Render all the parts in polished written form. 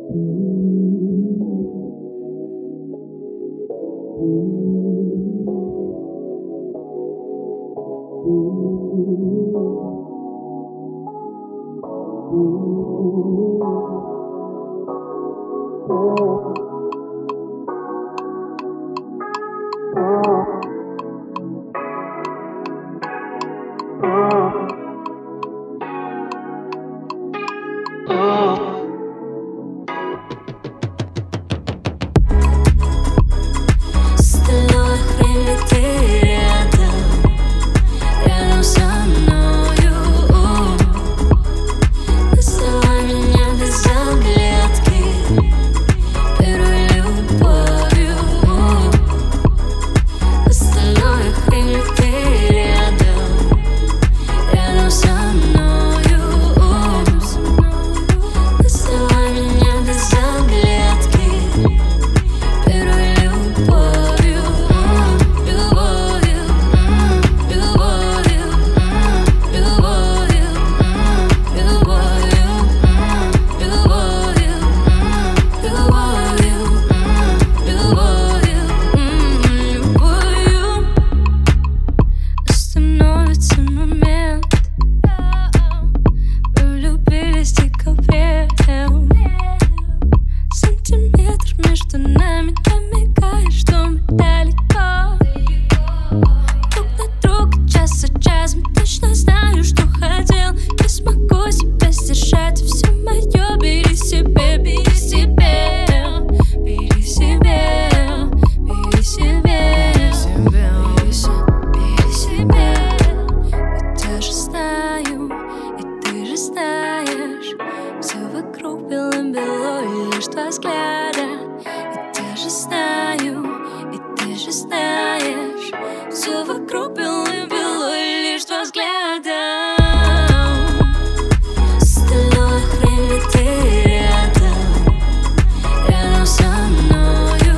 Между нами намекаешь, что мы далеко друг на друга, час за часом. Точно знаю, что хотел, не смогу себя сдержать. Все мое бери себе, бери себе, бери себе, бери себе, бери себе. Ведь я же знаю, и ты же знаешь, все вокруг белым-бело, и лишь два взгляда. Я же знаю, и ты же знаешь, все вокруг белым-бело, и лишь два взгляда. Остальное время ты рядом, рядом со мною.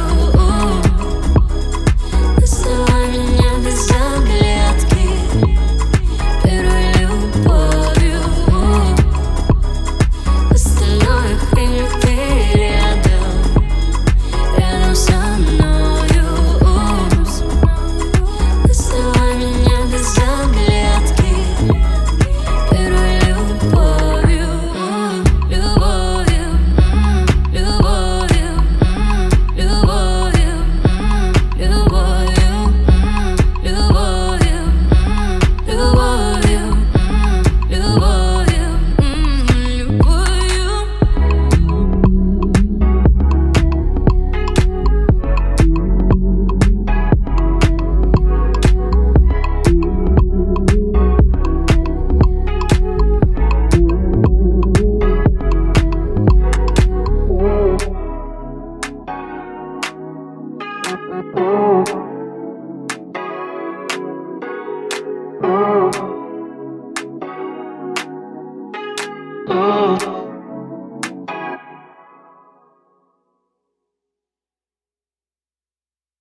Называй меня без оглядки первой любовью. Остальное время ты рядом, рядом со мною. Называй меня без оглядки первой любовью. Любовью, любовью, любовью, любовью, любовью, любовью, любовью.